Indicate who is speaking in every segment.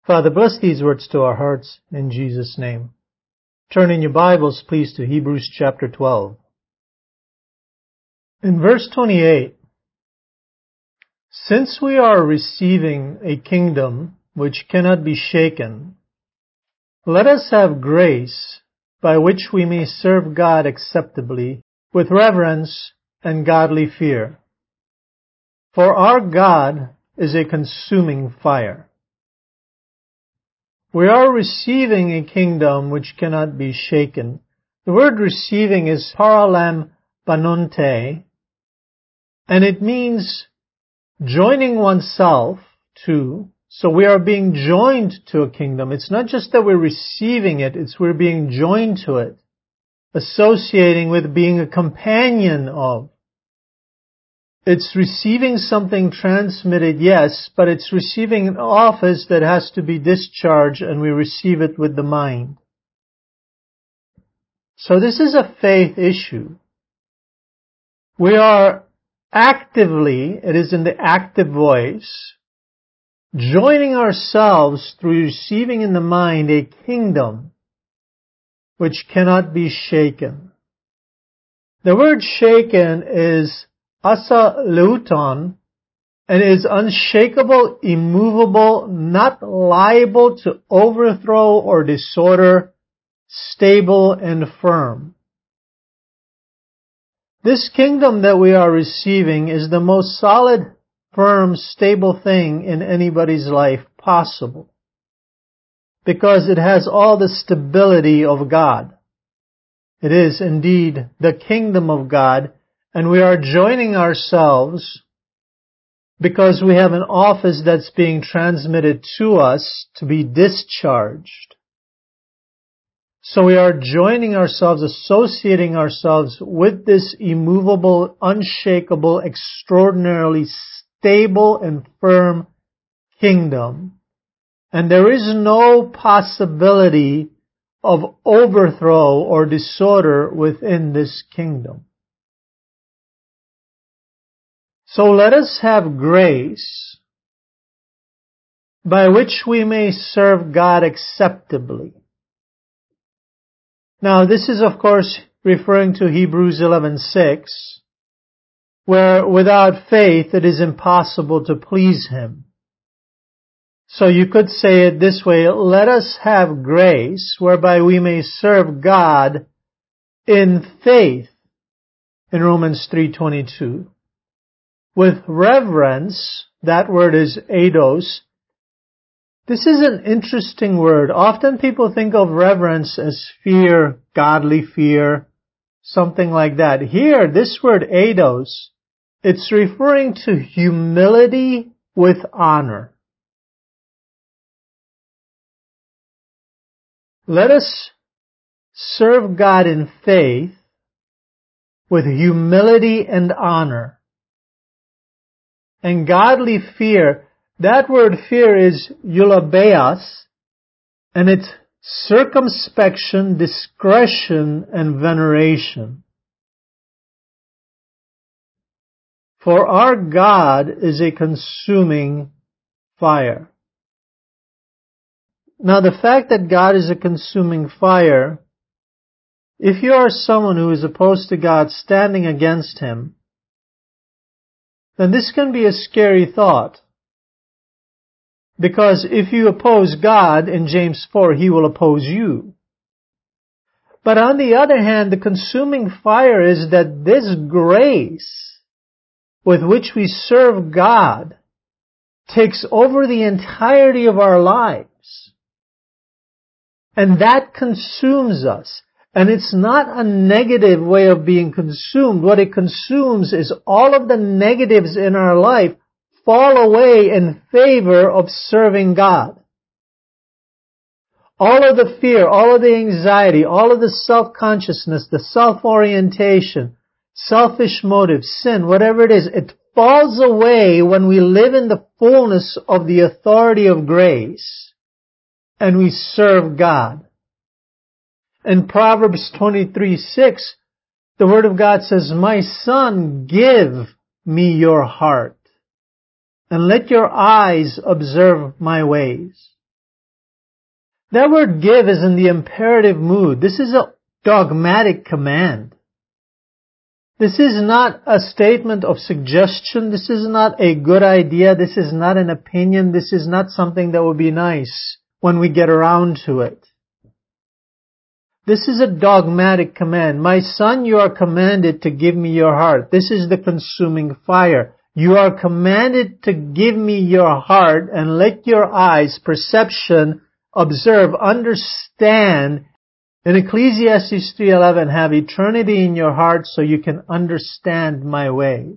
Speaker 1: Father, bless these words to our hearts in Jesus' name. Turn in your Bibles, please, to Hebrews chapter 12. In verse 28, since we are receiving a kingdom which cannot be shaken, let us have grace by which we may serve God acceptably with reverence and godly fear. For our God is a consuming fire. We are receiving a kingdom which cannot be shaken. The word receiving is paralampanonte, and it means joining oneself to. So we are being joined to a kingdom. It's not just that we're receiving it, it's we're being joined to it, associating with being a companion of. It's receiving something transmitted, yes, but it's receiving an office that has to be discharged, and we receive it with the mind. So this is a faith issue. We are actively, it is in the active voice, joining ourselves through receiving in the mind a kingdom which cannot be shaken. The word shaken is asa leuton, and is unshakable, immovable, not liable to overthrow or disorder, stable and firm. This kingdom that we are receiving is the most solid, firm, stable thing in anybody's life possible, because it has all the stability of God. It is indeed the kingdom of God, and we are joining ourselves because we have an office that's being transmitted to us to be discharged. So we are joining ourselves, associating ourselves with this immovable, unshakable, extraordinarily stable and firm kingdom. And there is no possibility of overthrow or disorder within this kingdom. So let us have grace by which we may serve God acceptably. Now this is of course referring to Hebrews 11:6, where without faith it is impossible to please Him. So you could say it this way: let us have grace whereby we may serve God in faith, in Romans 3:22. With reverence, that word is eidos. This is an interesting word. Often people think of reverence as fear, godly fear, something like that. Here, this word eidos, it's referring to humility with honor. Let us serve God in faith with humility and honor. And godly fear, that word fear is eulabeas, and it's circumspection, discretion, and veneration. For our God is a consuming fire. Now the fact that God is a consuming fire, if you are someone who is opposed to God, standing against Him, then this can be a scary thought. Because if you oppose God, in James 4, He will oppose you. But on the other hand, the consuming fire is that this grace with which we serve God takes over the entirety of our lives. And that consumes us. And it's not a negative way of being consumed. What it consumes is all of the negatives in our life fall away in favor of serving God. All of the fear, all of the anxiety, all of the self-consciousness, the self-orientation, selfish motives, sin, whatever it is, it falls away when we live in the fullness of the authority of grace and we serve God. In Proverbs 23:6, the Word of God says, "My son, give me your heart, and let your eyes observe my ways." That word give is in the imperative mood. This is a dogmatic command. This is not a statement of suggestion. This is not a good idea. This is not an opinion. This is not something that would be nice when we get around to it. This is a dogmatic command. My son, you are commanded to give me your heart. This is the consuming fire. You are commanded to give me your heart and let your eyes, perception, observe, understand. In Ecclesiastes 3:11, have eternity in your heart so you can understand my ways.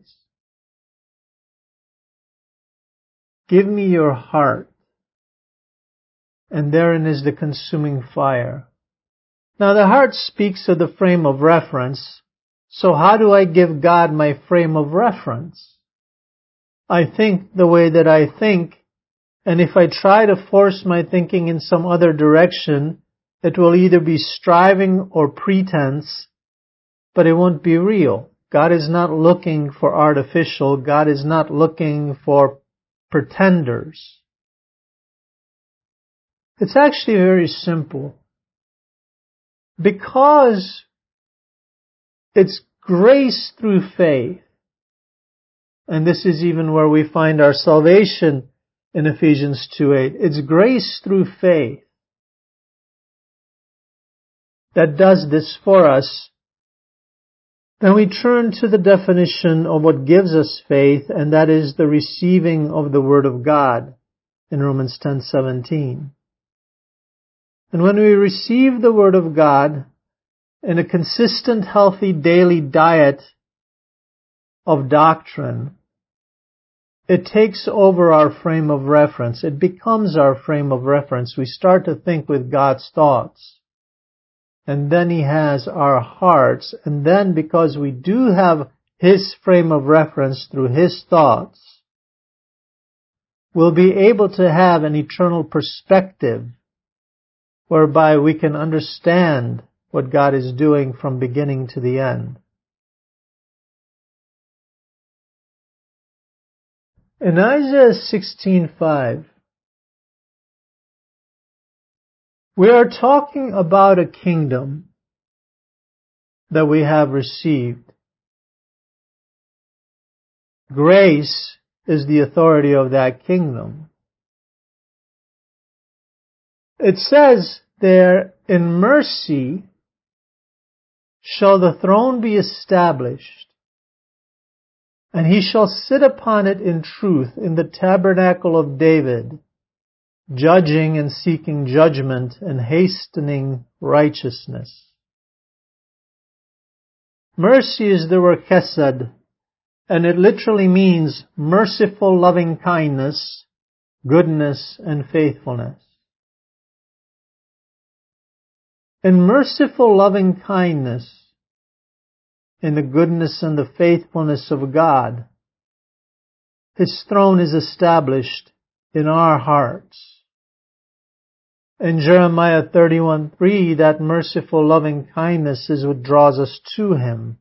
Speaker 1: Give me your heart. And therein is the consuming fire. Now the heart speaks of the frame of reference. So how do I give God my frame of reference? I think the way that I think, and if I try to force my thinking in some other direction, it will either be striving or pretense, but it won't be real. God is not looking for artificial. God is not looking for pretenders. It's actually very simple. Because it's grace through faith, and this is even where we find our salvation in Ephesians 2:8. It's grace through faith that does this for us. Then we turn to the definition of what gives us faith, and that is the receiving of the Word of God in Romans 10:17. And when we receive the Word of God in a consistent, healthy, daily diet of doctrine, it takes over our frame of reference. It becomes our frame of reference. We start to think with God's thoughts. And then He has our hearts. And then because we do have His frame of reference through His thoughts, we'll be able to have an eternal perspective whereby we can understand what God is doing from beginning to the end. In Isaiah 16:5, we are talking about a kingdom that we have received. Grace is the authority of that kingdom. It says there, in mercy shall the throne be established, and He shall sit upon it in truth in the tabernacle of David, judging and seeking judgment and hastening righteousness. Mercy is the word chesed, and it literally means merciful loving kindness, goodness, and faithfulness. In merciful loving kindness, in the goodness and the faithfulness of God, His throne is established in our hearts. In Jeremiah 31:3, that merciful loving kindness is what draws us to Him.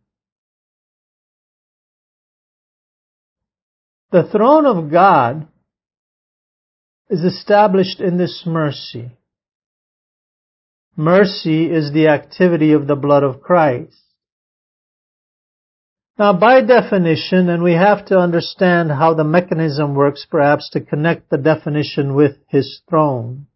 Speaker 1: The throne of God is established in this mercy. Mercy is the activity of the blood of Christ. Now, by definition, and we have to understand how the mechanism works perhaps to connect the definition with His throne.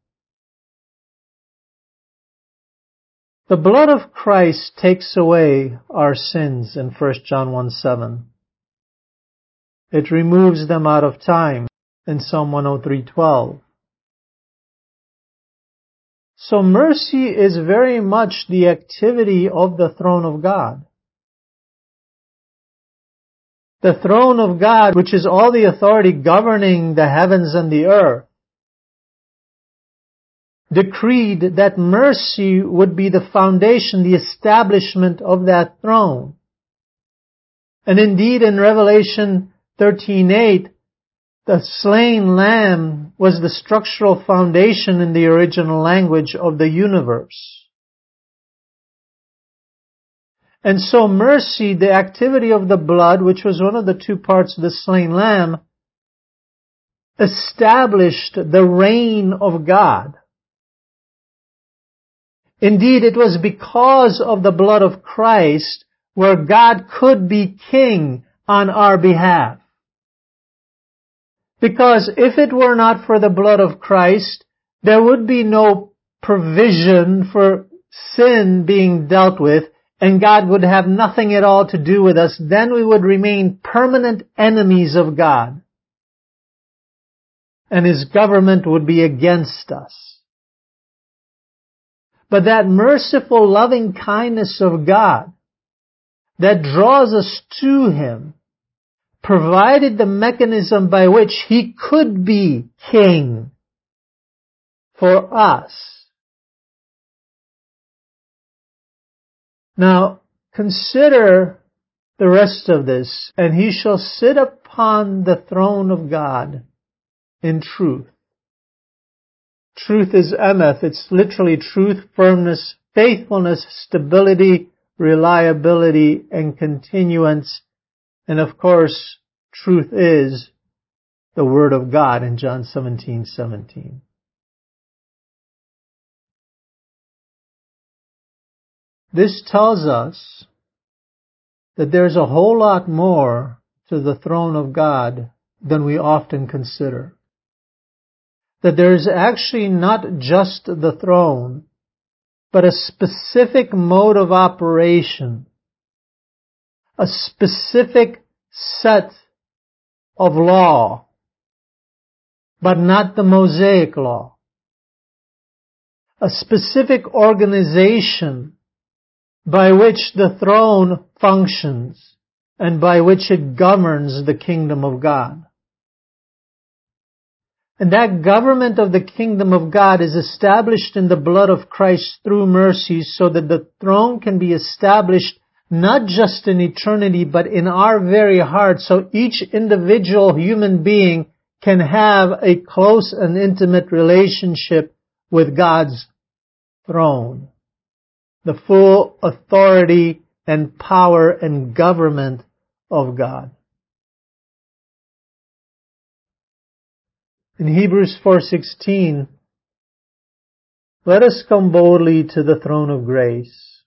Speaker 1: The blood of Christ takes away our sins in 1 John 1:7. It removes them out of time in Psalm 103:12. So mercy is very much the activity of the throne of God. The throne of God, which is all the authority governing the heavens and the earth, decreed that mercy would be the foundation, the establishment of that throne. And indeed in Revelation 13:8, the slain lamb was the structural foundation in the original language of the universe. And so mercy, the activity of the blood, which was one of the two parts of the slain lamb, established the reign of God. Indeed, it was because of the blood of Christ where God could be king on our behalf. Because if it were not for the blood of Christ, there would be no provision for sin being dealt with, and God would have nothing at all to do with us. Then we would remain permanent enemies of God. And His government would be against us. But that merciful, loving kindness of God that draws us to Him provided the mechanism by which He could be king for us. Now, consider the rest of this. And He shall sit upon the throne of God in truth. Truth is emeth. It's literally truth, firmness, faithfulness, stability, reliability, and continuance. And of course, truth is the Word of God in John 17:17. This tells us that there's a whole lot more to the throne of God than we often consider. That there's actually not just the throne, but a specific mode of operation, a specific set of law, but not the Mosaic law, a specific organization by which the throne functions and by which it governs the kingdom of God. And that government of the kingdom of God is established in the blood of Christ through mercy, so that the throne can be established not just in eternity, but in our very heart, so each individual human being can have a close and intimate relationship with God's throne. The full authority and power and government of God. In Hebrews 4:16, let us come boldly to the throne of grace.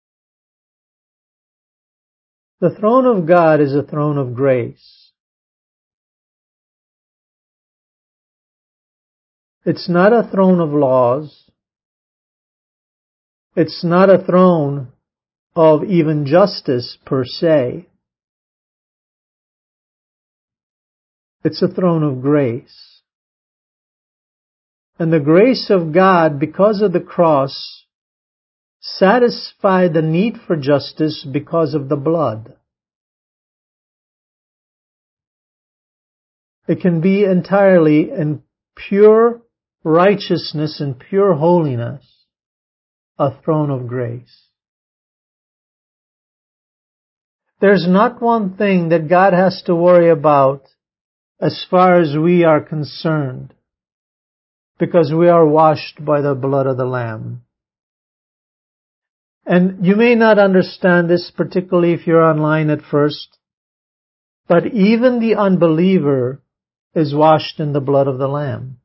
Speaker 1: The throne of God is a throne of grace. It's not a throne of laws. It's not a throne of even justice per se. It's a throne of grace. And the grace of God, because of the cross, satisfied the need for justice because of the blood. It can be entirely in pure righteousness and pure holiness, a throne of grace. There's not one thing that God has to worry about as far as we are concerned, because we are washed by the blood of the Lamb. And you may not understand this, particularly if you're online at first, but even the unbeliever is washed in the blood of the Lamb.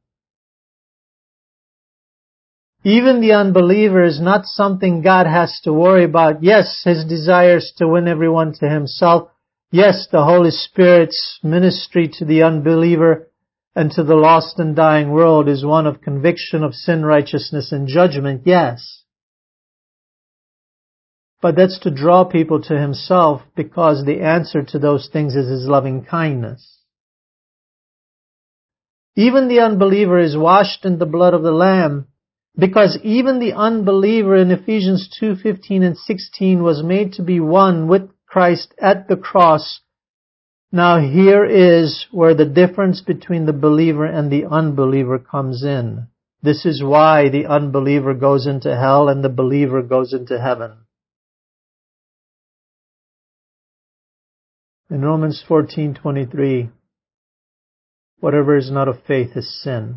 Speaker 1: Even the unbeliever is not something God has to worry about. Yes, His desire is to win everyone to Himself. Yes, the Holy Spirit's ministry to the unbeliever and to the lost and dying world is one of conviction of sin, righteousness, and judgment. Yes. But that's to draw people to Himself, because the answer to those things is His loving kindness. Even the unbeliever is washed in the blood of the Lamb, because even the unbeliever in Ephesians 2:15 and 16 was made to be one with Christ at the cross. Now here is where the difference between the believer and the unbeliever comes in. This is why the unbeliever goes into hell and the believer goes into heaven. In Romans 14:23, whatever is not of faith is sin.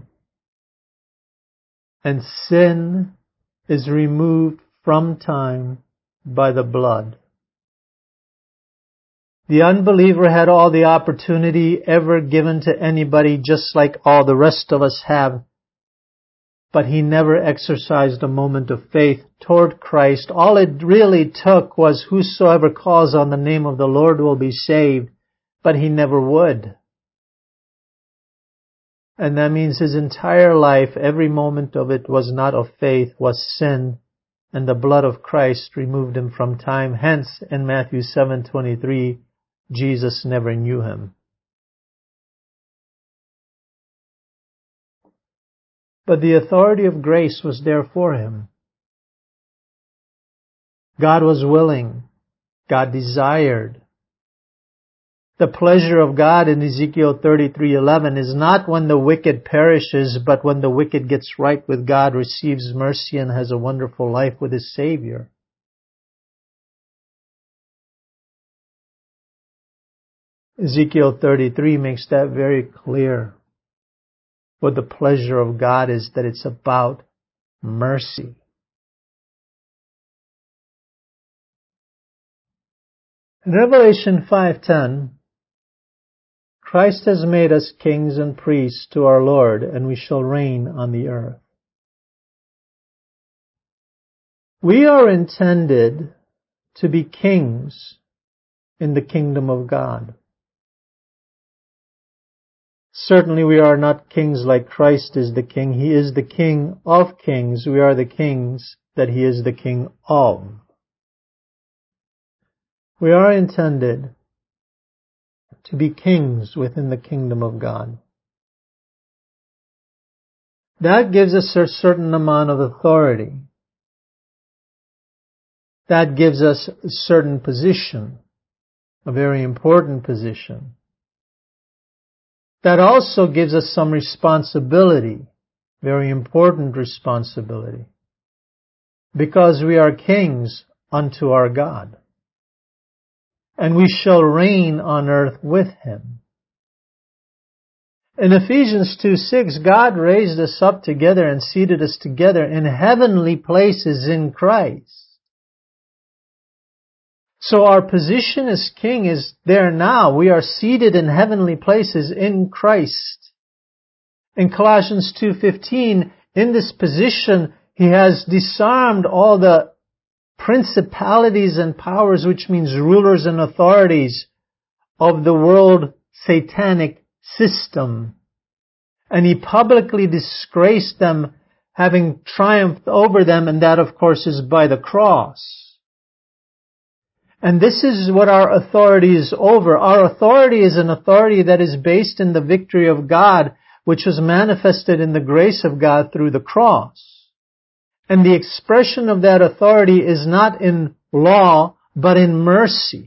Speaker 1: And sin is removed from time by the blood. The unbeliever had all the opportunity ever given to anybody, just like all the rest of us have, but he never exercised a moment of faith toward Christ. All it really took was whosoever calls on the name of the Lord will be saved, but he never would. And that means his entire life, every moment of it was not of faith, was sin, and the blood of Christ removed him from time. Hence, in Matthew 7:23, Jesus never knew him. But the authority of grace was there for him. God was willing. God desired. The pleasure of God in Ezekiel 33:11 is not when the wicked perishes, but when the wicked gets right with God, receives mercy, and has a wonderful life with his Savior. Ezekiel 33 makes that very clear. What the pleasure of God is, that it's about mercy. In Revelation 5:10, Christ has made us kings and priests to our Lord, and we shall reign on the earth. We are intended to be kings in the kingdom of God. Certainly we are not kings like Christ is the king. He is the King of kings. We are the kings that he is the king of. We are intended to be kings within the kingdom of God. That gives us a certain amount of authority. That gives us a certain position, a very important position. That also gives us some responsibility, very important responsibility, because we are kings unto our God. And we shall reign on earth with him. In Ephesians 2:6, God raised us up together and seated us together in heavenly places in Christ. So our position as king is there now. We are seated in heavenly places in Christ. In Colossians 2:15, in this position, he has disarmed all the principalities and powers, which means rulers and authorities of the world satanic system. And he publicly disgraced them, having triumphed over them, and that, of course, is by the cross. And this is what our authority is over. Our authority is an authority that is based in the victory of God, which was manifested in the grace of God through the cross. And the expression of that authority is not in law, but in mercy.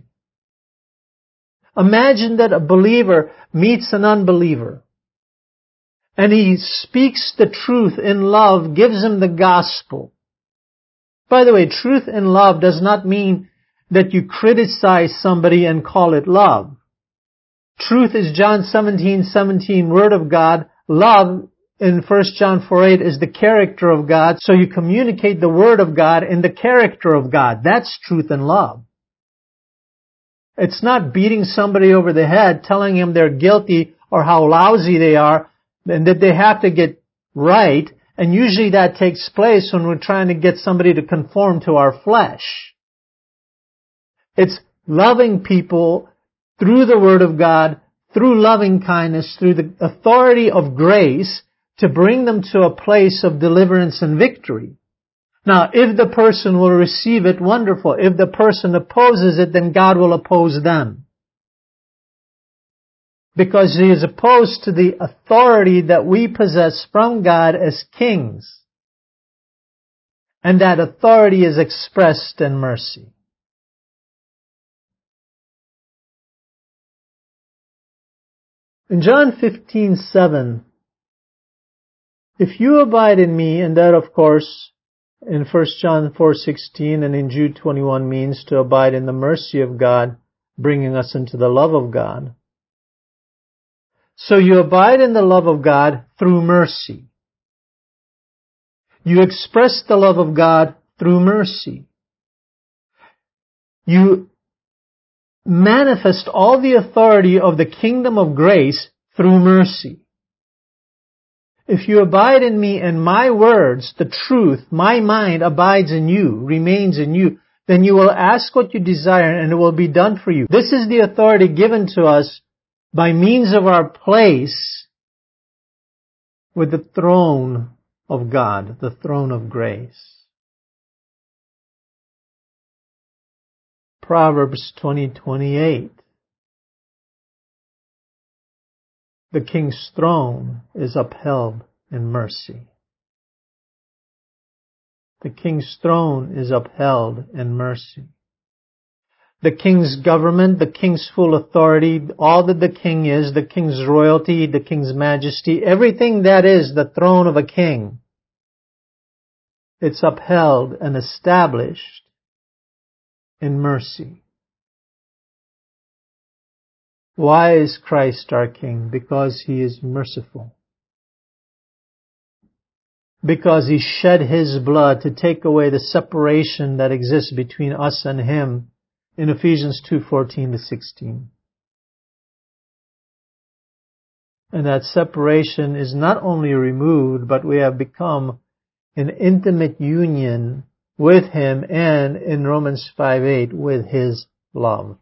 Speaker 1: Imagine that a believer meets an unbeliever, and he speaks the truth in love, gives him the gospel. By the way, truth in love does not mean that you criticize somebody and call it love. Truth is John 17:17, Word of God. Love in 1 John 4:8 is the character of God. So you communicate the Word of God in the character of God. That's truth and love. It's not beating somebody over the head, telling them they're guilty or how lousy they are and that they have to get right. And usually that takes place when we're trying to get somebody to conform to our flesh. It's loving people through the Word of God, through loving kindness, through the authority of grace to bring them to a place of deliverance and victory. Now, if the person will receive it, wonderful. If the person opposes it, then God will oppose them. Because he is opposed to the authority that we possess from God as kings. And that authority is expressed in mercy. In John 15:7, if you abide in me, and that of course in 1 John 4:16 and in Jude 21 means to abide in the mercy of God, bringing us into the love of God. So you abide in the love of God through mercy. You express the love of God through mercy. You manifest all the authority of the kingdom of grace through mercy. If you abide in me and my words, the truth, my mind abides in you, remains in you, then you will ask what you desire and it will be done for you. This is the authority given to us by means of our place with the throne of God, the throne of grace. Proverbs 20:28. The king's throne is upheld in mercy. The king's throne is upheld in mercy. The king's government, the king's full authority, all that the king is, the king's royalty, the king's majesty, everything that is the throne of a king, it's upheld and established in mercy. Why is Christ our King? Because He is merciful. Because He shed His blood to take away the separation that exists between us and Him in Ephesians 2:14-16. And that separation is not only removed, but we have become in intimate union with Him and in Romans 5:8 with His love.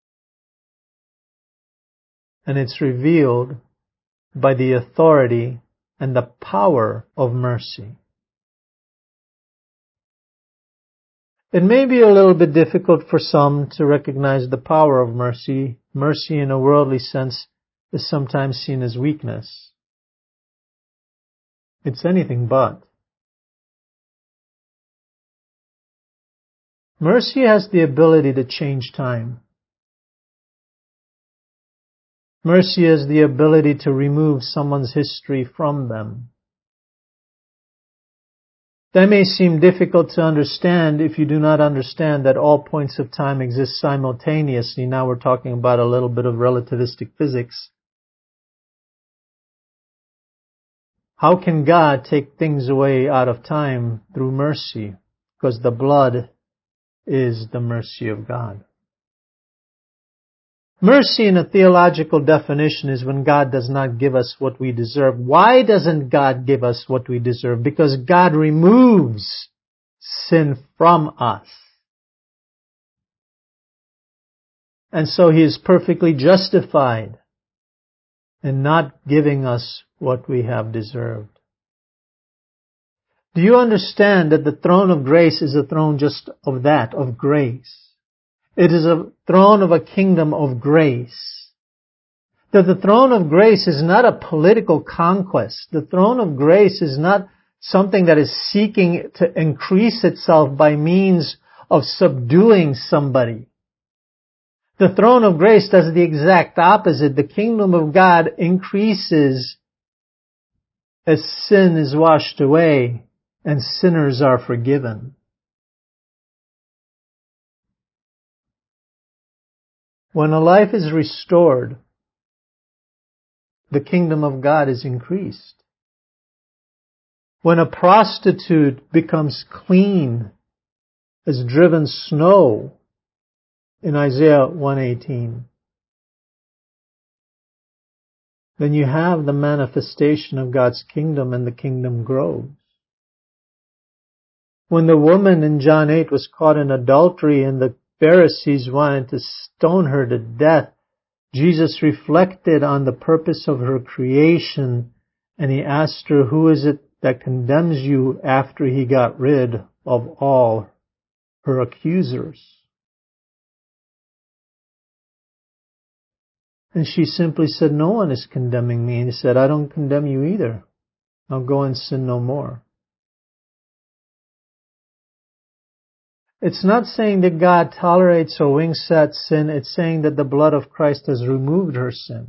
Speaker 1: And it's revealed by the authority and the power of mercy. It may be a little bit difficult for some to recognize the power of mercy. Mercy in a worldly sense is sometimes seen as weakness. It's anything but. Mercy has the ability to change time. Mercy has the ability to remove someone's history from them. That may seem difficult to understand if you do not understand that all points of time exist simultaneously. Now we're talking about a little bit of relativistic physics. How can God take things away out of time through mercy? Because the blood is the mercy of God. Mercy in a theological definition is when God does not give us what we deserve. Why doesn't God give us what we deserve? Because God removes sin from us. And so He is perfectly justified in not giving us what we have deserved. Do you understand that the throne of grace is a throne just of that, of grace? It is a throne of a kingdom of grace. That the throne of grace is not a political conquest. The throne of grace is not something that is seeking to increase itself by means of subduing somebody. The throne of grace does the exact opposite. The kingdom of God increases as sin is washed away and sinners are forgiven. When a life is restored, the kingdom of God is increased. When a prostitute becomes clean as driven snow in Isaiah 1:18, then you have the manifestation of God's kingdom and the kingdom grows. When the woman in John 8 was caught in adultery and the Pharisees wanted to stone her to death, Jesus reflected on the purpose of her creation and He asked her, who is it that condemns you, after He got rid of all her accusers? And she simply said, no one is condemning me. And He said, I don't condemn you either. Now go and sin no more. It's not saying that God tolerates or winks at sin. It's saying that the blood of Christ has removed her sin.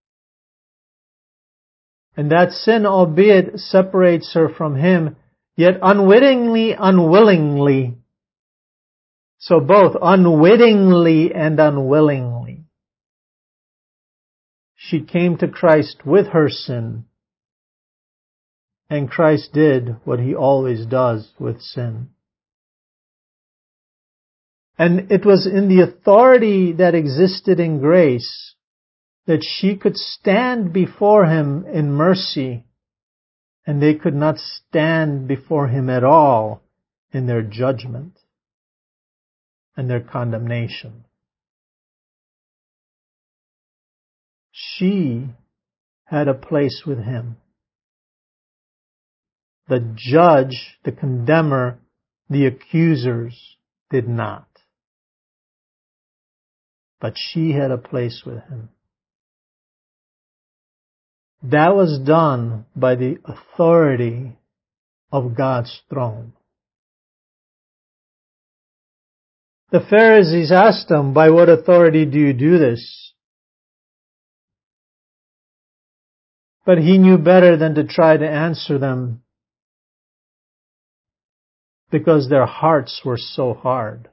Speaker 1: And that sin, albeit separates her from Him, yet unwittingly, so both unwittingly and unwillingly, she came to Christ with her sin. And Christ did what He always does with sin. And it was in the authority that existed in grace that she could stand before Him in mercy and they could not stand before him at all in their judgment and their condemnation. She had a place with him. The judge, the condemner, the accusers did not. But she had a place with him. That was done by the authority of God's throne. The Pharisees asked him, "By what authority do you do this?" But he knew better than to try to answer them, because their hearts were so hard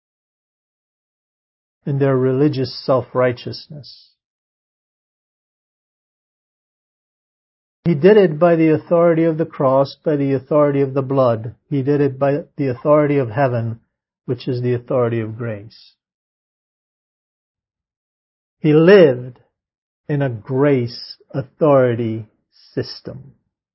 Speaker 1: in their religious self-righteousness. He did it by the authority of the cross, by the authority of the blood. He did it by the authority of heaven, which is the authority of grace. He lived in a grace authority system.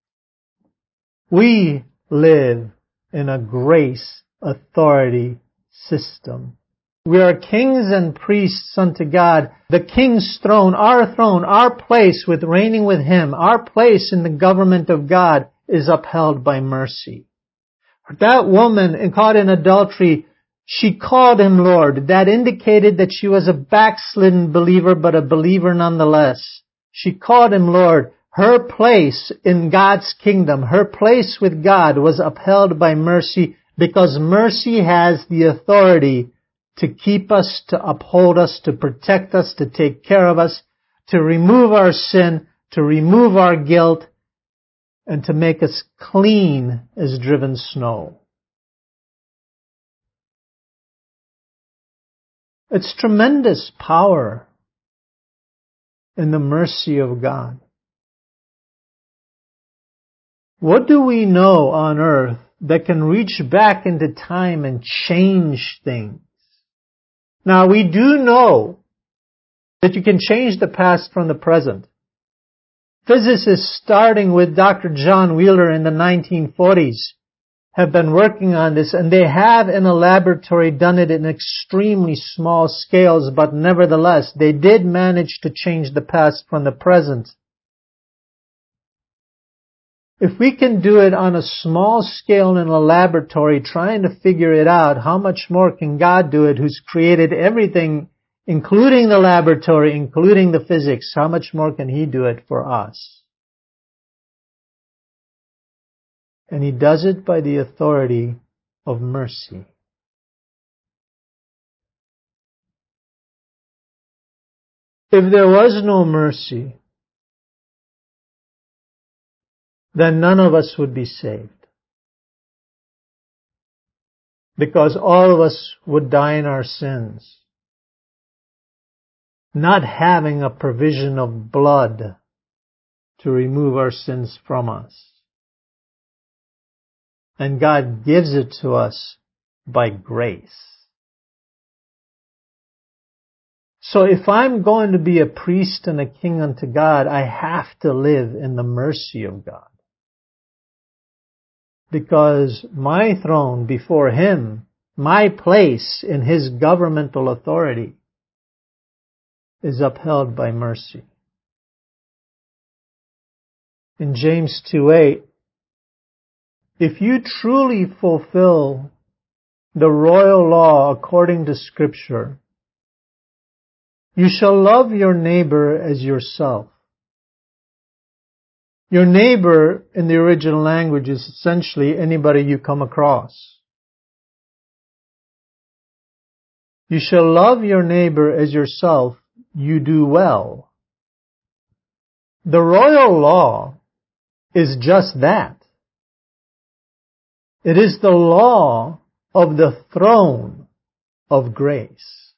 Speaker 1: We live in a grace authority system. We are kings and priests unto God. The king's throne, our place with reigning with him, our place in the government of God is upheld by mercy. That woman caught in adultery, she called him Lord. That indicated that she was a backslidden believer, but a believer nonetheless. She called him Lord. Her place in God's kingdom, her place with God was upheld by mercy, because mercy has the authority to keep us, to uphold us, to protect us, to take care of us, to remove our sin, to remove our guilt, and to make us clean as driven snow. It's tremendous power in the mercy of God. What do we know on earth that can reach back into time and change things? Now, we do know that you can change the past from the present. Physicists, starting with Dr. John Wheeler in the 1940s, have been working on this, and they have in a laboratory done it in extremely small scales, but nevertheless, they did manage to change the past from the present. If we can do it on a small scale in a laboratory, trying to figure it out, how much more can God do it, who's created everything, including the laboratory, including the physics? How much more can He do it for us? And He does it by the authority of mercy. If there was no mercy, then none of us would be saved. Because all of us would die in our sins, not having a provision of blood to remove our sins from us. And God gives it to us by grace. So if I'm going to be a priest and a king unto God, I have to live in the mercy of God. Because my throne before Him, my place in His governmental authority, is upheld by mercy. In James 2:8, if you truly fulfill the royal law according to Scripture, you shall love your neighbor as yourself. Your neighbor in the original language is essentially anybody you come across. You shall love your neighbor as yourself. You do well. The royal law is just that. It is the law of the throne of grace.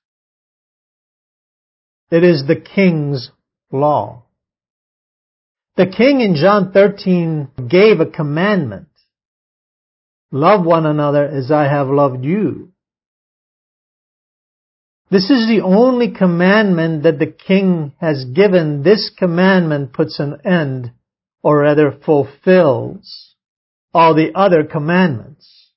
Speaker 1: It is the king's law. The king in John 13 gave a commandment. Love one another as I have loved you. This is the only commandment that the king has given. This commandment puts an end, or rather fulfills, all the other commandments.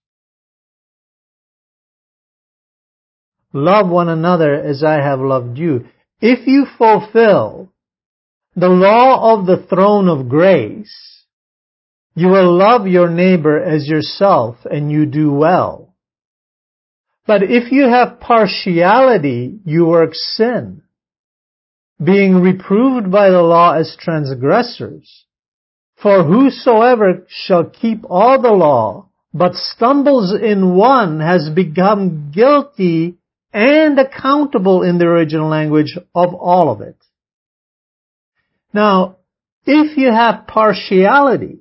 Speaker 1: Love one another as I have loved you. If you fulfill the law of the throne of grace, you will love your neighbor as yourself, and you do well. But if you have partiality, you work sin, being reproved by the law as transgressors. For whosoever shall keep all the law, but stumbles in one, has become guilty and accountable in the original language of all of it. Now, if you have partiality,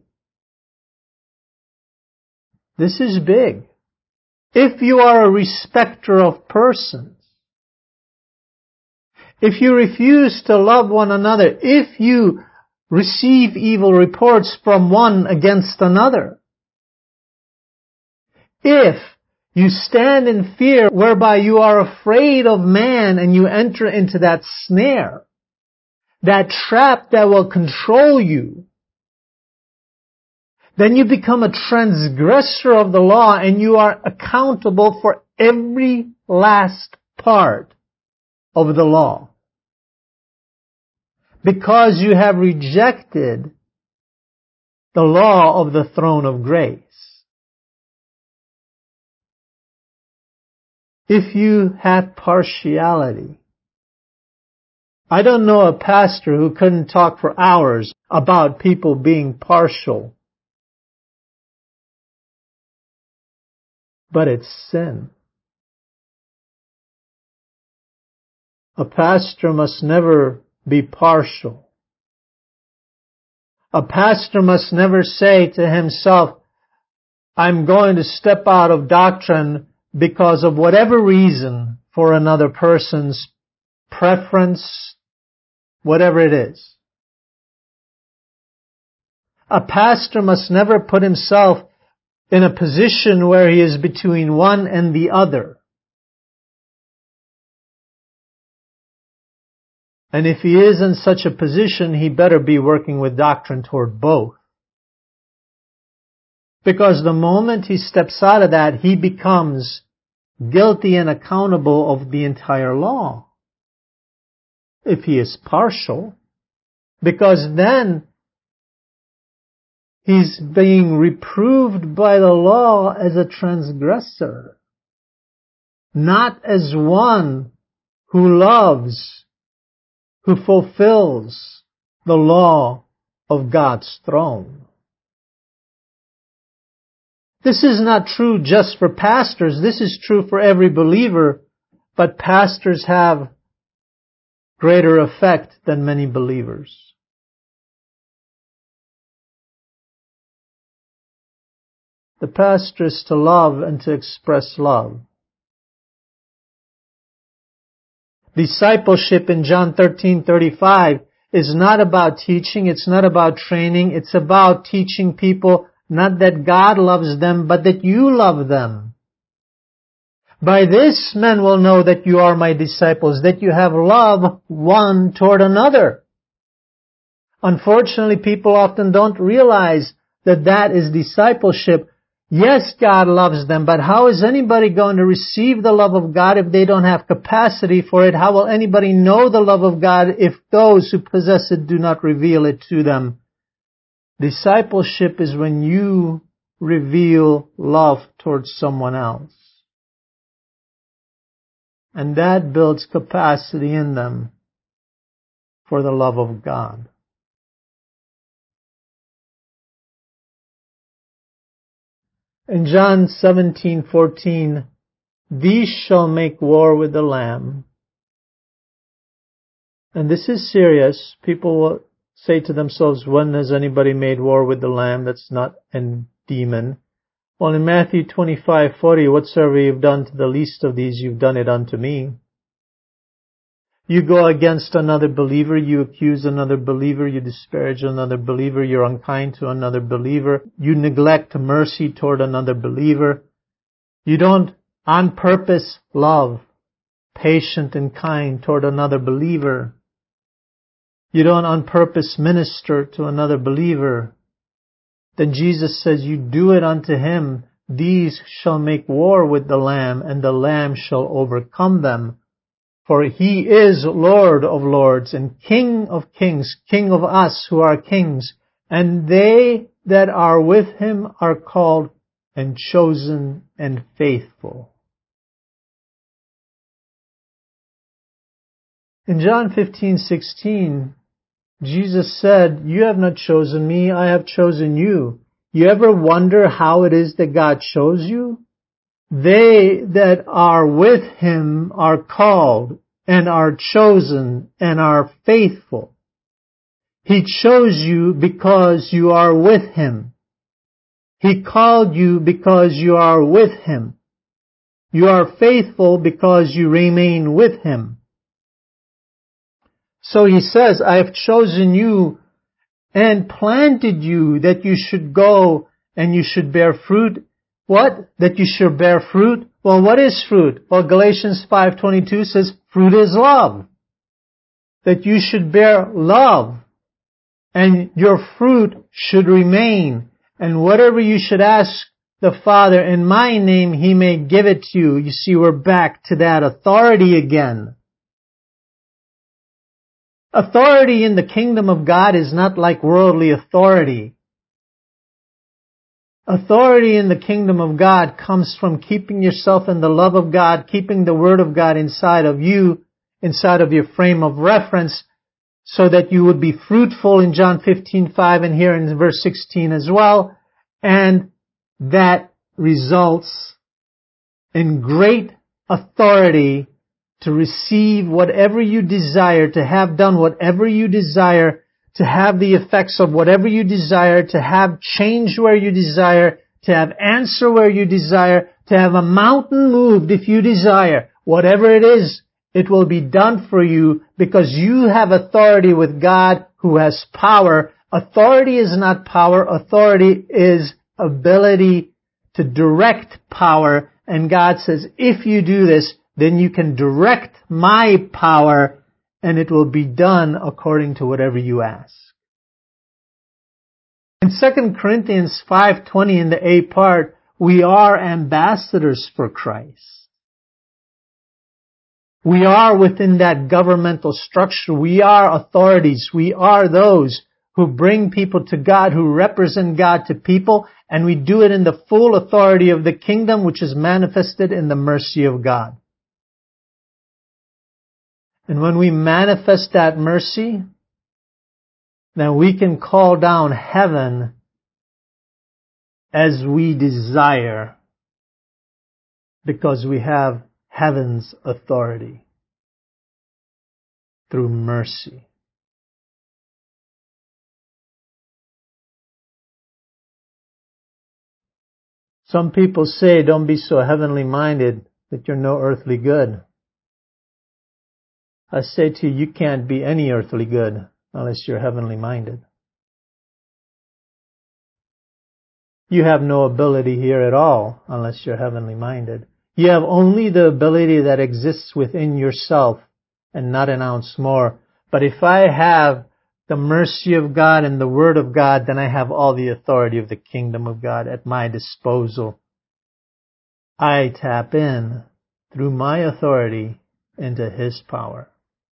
Speaker 1: this is big. If you are a respecter of persons, if you refuse to love one another, if you receive evil reports from one against another, if you stand in fear whereby you are afraid of man and you enter into that snare, that trap that will control you, then you become a transgressor of the law and you are accountable for every last part of the law. Because you have rejected the law of the throne of grace. If you have partiality, I don't know a pastor who couldn't talk for hours about people being partial. But it's sin. A pastor must never be partial. A pastor must never say to himself, I'm going to step out of doctrine because of whatever reason for another person's preference, whatever it is. A pastor must never put himself in a position where he is between one and the other. And if he is in such a position, he better be working with doctrine toward both. Because the moment he steps out of that, he becomes guilty and accountable of the entire law. If he is partial, because then he's being reproved by the law as a transgressor, not as one who loves, who fulfills the law of God's throne. This is not true just for pastors. This is true for every believer, but pastors have greater effect than many believers. The pastor is to love and to express love. Discipleship in John 13:35 is not about teaching, it's not about training, it's about teaching people not that God loves them, but that you love them. By this men will know that you are my disciples, that you have love one toward another. Unfortunately, people often don't realize that that is discipleship. Yes, God loves them, but how is anybody going to receive the love of God if they don't have capacity for it? How will anybody know the love of God if those who possess it do not reveal it to them? Discipleship is when you reveal love towards someone else. And that builds capacity in them for the love of God. In John 17:14, these shall make war with the Lamb. And this is serious. People will say to themselves, when has anybody made war with the Lamb? That's not a demon. Well, in Matthew 25:40, whatsoever you've done to the least of these, you've done it unto me. You go against another believer, you accuse another believer, you disparage another believer, you're unkind to another believer, you neglect mercy toward another believer. You don't on purpose love, patient and kind toward another believer. you don't on purpose minister to another believer, then Jesus says, you do it unto him. These shall make war with the Lamb, and the Lamb shall overcome them. For he is Lord of lords and King of kings, King of us who are kings. And they that are with him are called and chosen and faithful. In John 15:16, Jesus said, you have not chosen me, I have chosen you. You ever wonder how it is that God chose you? They that are with him are called and are chosen and are faithful. He chose you because you are with him. He called you because you are with him. You are faithful because you remain with him. So he says, I have chosen you and planted you that you should go and you should bear fruit. What? That you should bear fruit? Well, what is fruit? Well, Galatians 5:22 says fruit is love. That you should bear love and your fruit should remain. And whatever you should ask the Father in my name, he may give it to you. You see, we're back to that authority again. Authority in the kingdom of God is not like worldly authority. Authority in the kingdom of God comes from keeping yourself in the love of God, keeping the Word of God inside of you, inside of your frame of reference, so that you would be fruitful in John 15:5 and here in verse 16 as well. And that results in great authority to receive whatever you desire, to have done whatever you desire, to have the effects of whatever you desire, to have change where you desire, to have answer where you desire, to have a mountain moved if you desire. Whatever it is, it will be done for you because you have authority with God who has power. Authority is not power. Authority is ability to direct power. And God says, if you do this, then you can direct my power and it will be done according to whatever you ask. In 2 Corinthians 5:20 in the A part, we are ambassadors for Christ. We are within that governmental structure. We are authorities. We are those who bring people to God, who represent God to people, and we do it in the full authority of the kingdom, which is manifested in the mercy of God. And when we manifest that mercy, then we can call down heaven as we desire because we have heaven's authority through mercy. Some people say, don't be so heavenly minded that you're no earthly good. I say to you, you can't be any earthly good unless you're heavenly minded. You have no ability here at all unless you're heavenly minded. You have only the ability that exists within yourself and not an ounce more. But if I have the mercy of God and the Word of God, then I have all the authority of the kingdom of God at my disposal. I tap in through my authority into His power.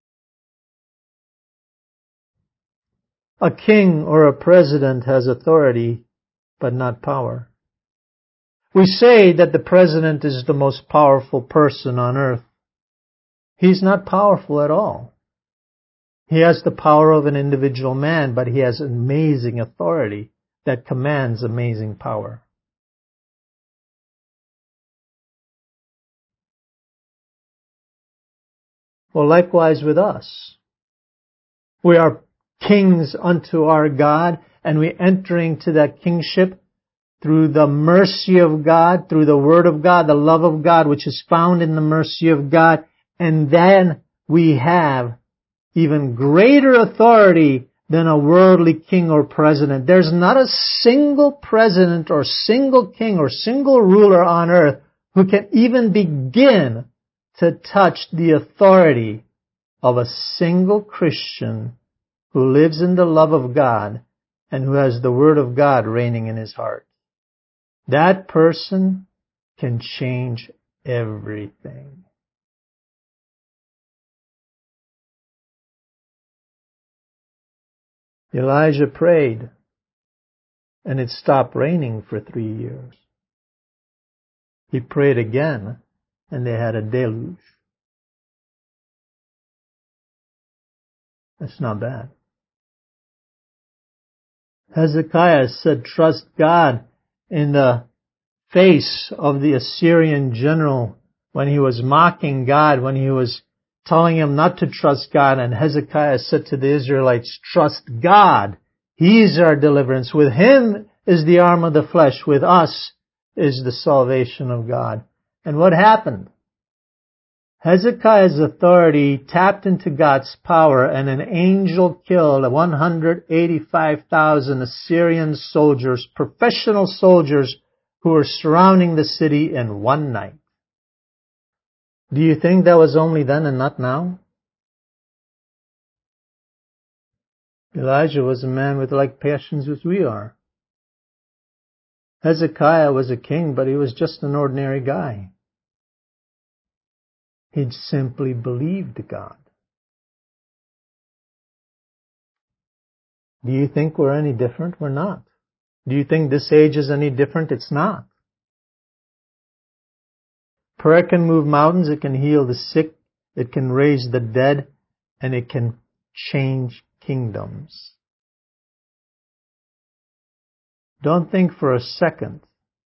Speaker 1: A king or a president has authority, but not power. We say that the president is the most powerful person on earth. He's not powerful at all. He has the power of an individual man, but he has amazing authority that commands amazing power. Well, likewise with us. We are kings unto our God, and we're entering to that kingship through the mercy of God, through the Word of God, the love of God, which is found in the mercy of God. And then we have even greater authority than a worldly king or president. There's not a single president or single king or single ruler on earth who can even begin to touch the authority of a single Christian who lives in the love of God and who has the Word of God reigning in his heart. That person can change everything. Elijah prayed, and it stopped raining for 3 years. He prayed again, and they had a deluge. That's not bad. Hezekiah said, trust God in the face of the Assyrian general when he was mocking God, when he was telling him not to trust God. And Hezekiah said to the Israelites, trust God. He is our deliverance. With him is the arm of the flesh. With us is the salvation of God. And what happened? Hezekiah's authority tapped into God's power, and an angel killed 185,000 Assyrian soldiers, professional soldiers, who were surrounding the city in one night. Do you think that was only then and not now? Elijah was a man with like passions as we are. Hezekiah was a king, but he was just an ordinary guy. He simply believed God. Do you think we're any different? We're not. Do you think this age is any different? It's not. Prayer can move mountains, it can heal the sick, it can raise the dead, and it can change kingdoms. Don't think for a second.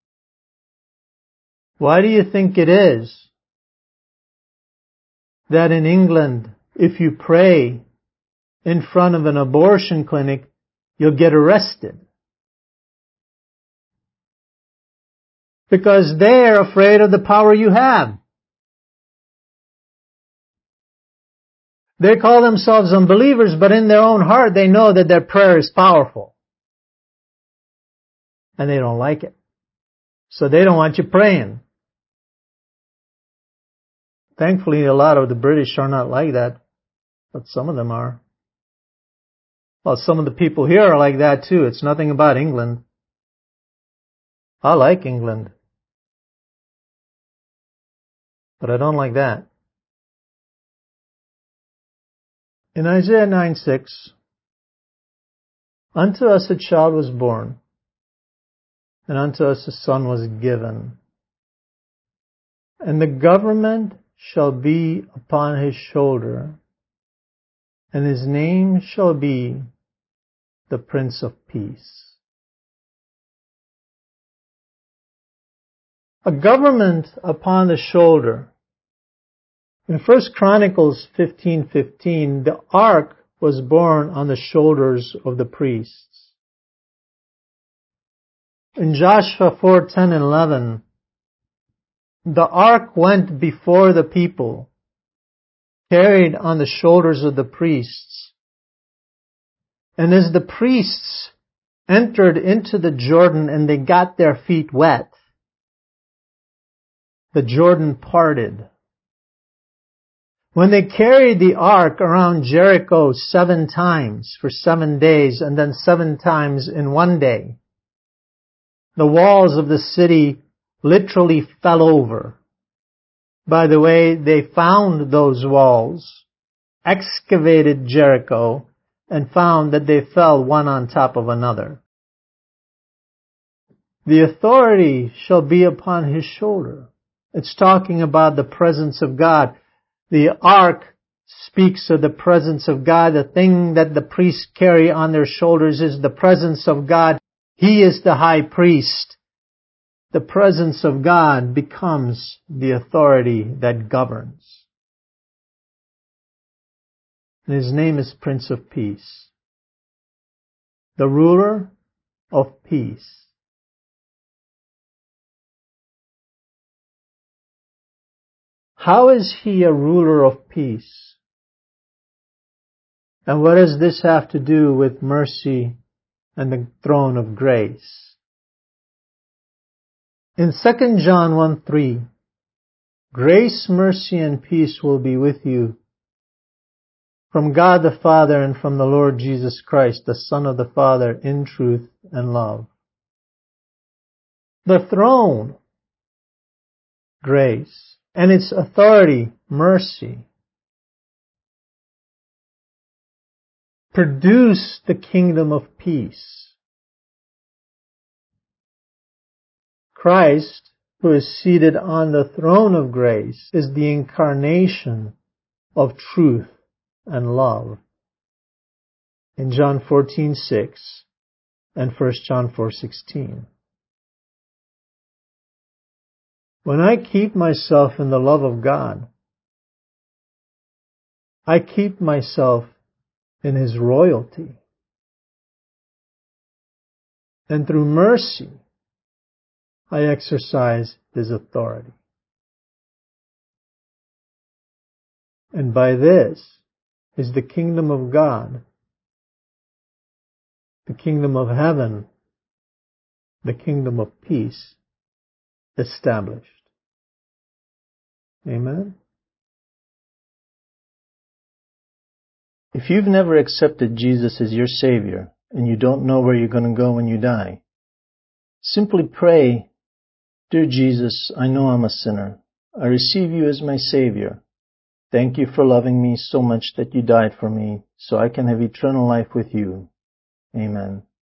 Speaker 1: Why do you think it is that in England, if you pray in front of an abortion clinic, you'll get arrested? Because they're afraid of the power you have. They call themselves unbelievers, but in their own heart they know that their prayer is powerful. And they don't like it. So they don't want you praying. Thankfully, a lot of the British are not like that, but some of them are. Well, some of the people here are like that too. It's nothing about England. I like England. But I don't like that. In Isaiah 9:6, unto us a child was born, and unto us a son was given, and the government shall be upon his shoulder, and his name shall be the Prince of Peace. A government upon the shoulder. In 1 Chronicles 15:15, the ark was borne on the shoulders of the priests. In Joshua 4:10 and 11, the ark went before the people, carried on the shoulders of the priests. And as the priests entered into the Jordan and they got their feet wet, the Jordan parted. When they carried the ark around Jericho 7 times for 7 days and then 7 times in 1 day, the walls of the city literally fell over. By the way, they found those walls, excavated Jericho, and found that they fell one on top of another. The authority shall be upon his shoulder. It's talking about the presence of God. The ark speaks of the presence of God. The thing that the priests carry on their shoulders is the presence of God. He is the high priest. The presence of God becomes the authority that governs. And his name is Prince of Peace. The ruler of peace. How is he a ruler of peace? And what does this have to do with mercy and the throne of grace? In 2 John 1:3, grace, mercy, and peace will be with you from God the Father and from the Lord Jesus Christ, the Son of the Father, in truth and love. The throne, grace, and its authority, mercy, produce the kingdom of peace. Christ, who is seated on the throne of grace, is the incarnation of truth and love. In John 14:6 and 1 John 4:16. When I keep myself in the love of God, I keep myself in His royalty. And through mercy, I exercise His authority. And by this is the kingdom of God, the kingdom of heaven, the kingdom of peace established. Amen? If you've never accepted Jesus as your Savior and you don't know where you're going to go when you die, simply pray, "Dear Jesus, I know I'm a sinner. I receive you as my Savior. Thank you for loving me so much that you died for me so I can have eternal life with you. Amen."